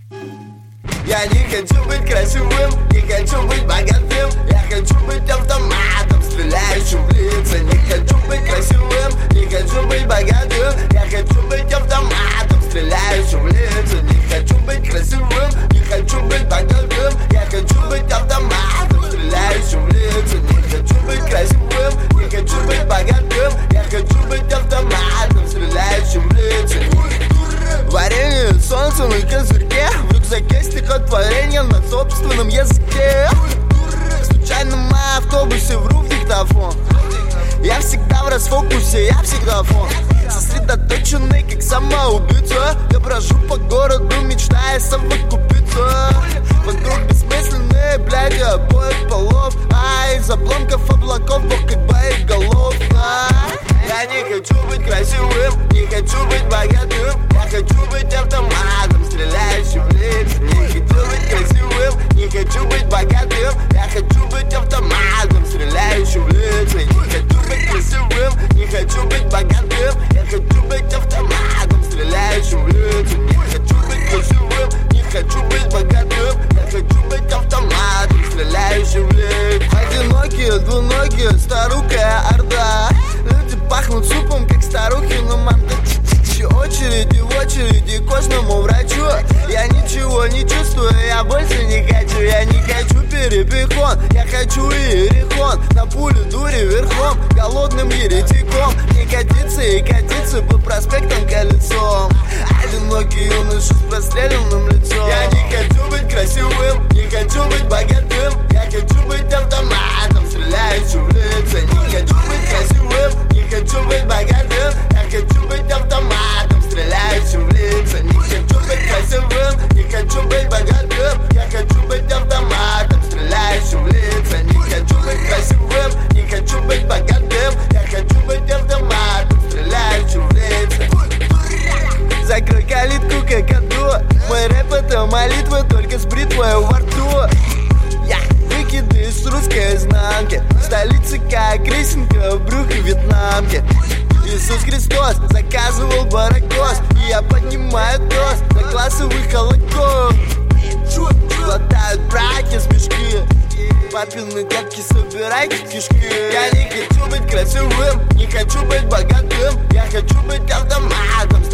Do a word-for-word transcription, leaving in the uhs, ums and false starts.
Я не хочу быть красивым, не хочу быть богатым. Я хочу быть автоматом, стреляющим в лица. Не хочу быть красивым, не хочу быть богатым. Я хочу быть автоматом, стреляющим в лица. Не хочу быть красивым, не хочу быть богатым. Я хочу быть автоматом, стреляющим в лица. Не хочу быть красивым, не хочу быть богатым. Я хочу быть автоматом, стреляющим в лица. Варенье, солнце на козырьке, в рюкзаке стихотворение на собственном языке. В случайном автобусе вру в диктофон. Я всегда в расфокусе, я всегда фон. Сосредоточенный, как самоубийца. Я брожу по городу, мечтая совокупиться. Вокруг бессмысленные бляди обоих полов. А из обломков облаков бог как боеголов. а? Я не хочу быть красивым, не хочу быть богатым. Я хочу быть автоматом, стреляющим в лица. Не хочу быть красивым, не хочу быть богатым. Я хочу быть автоматом, стреляющим в лица. Не хочу быть красивым, не хочу быть богатым. Я хочу быть автоматом, стреляющим в лица. Не хочу быть красивым, не хочу быть богатым. Я хочу быть автоматом, стреляющим в лица. Одинокие, двуногие, старукая орда. Люди пахнут супом, как старухи на манда. Очереди в очереди к кожному врачу. Я ничего не чувствую, я больше не хочу. Я не хочу перепихон, я хочу иерихон. На пулю дури верхом, голодным еретиком. Не катиться и катиться по проспектам колесом. Одинокий юноша с простреленным лицом. Я не хочу быть красивым, не хочу быть богатым. Я хочу быть автоматом, стреляющим в лица. Не хочу быть красивым, не хочу быть богатым. Я хочу быть автоматом, стреляющим в лица. Не хочу быть красивым, не хочу быть богатым. Я хочу быть автоматом, стреляющим в лица. Не хочу быть красивым, не хочу быть богатым. Я хочу быть автоматом, стреляющим в лица. Закрой калитку, как аду. Мой рэп это молитва, только с бритвой во рту. Я выкидываю с русской изнанки. В столице как рисинка в брюхе вьетнамки. Иисус Христос заказывал баракос. И я поднимаю тост за классовый холокост. Хватают братья смешки. Папины детки, собирайте кишки. Я не хочу быть красивым, не хочу быть богатым. Я хочу быть автоматом,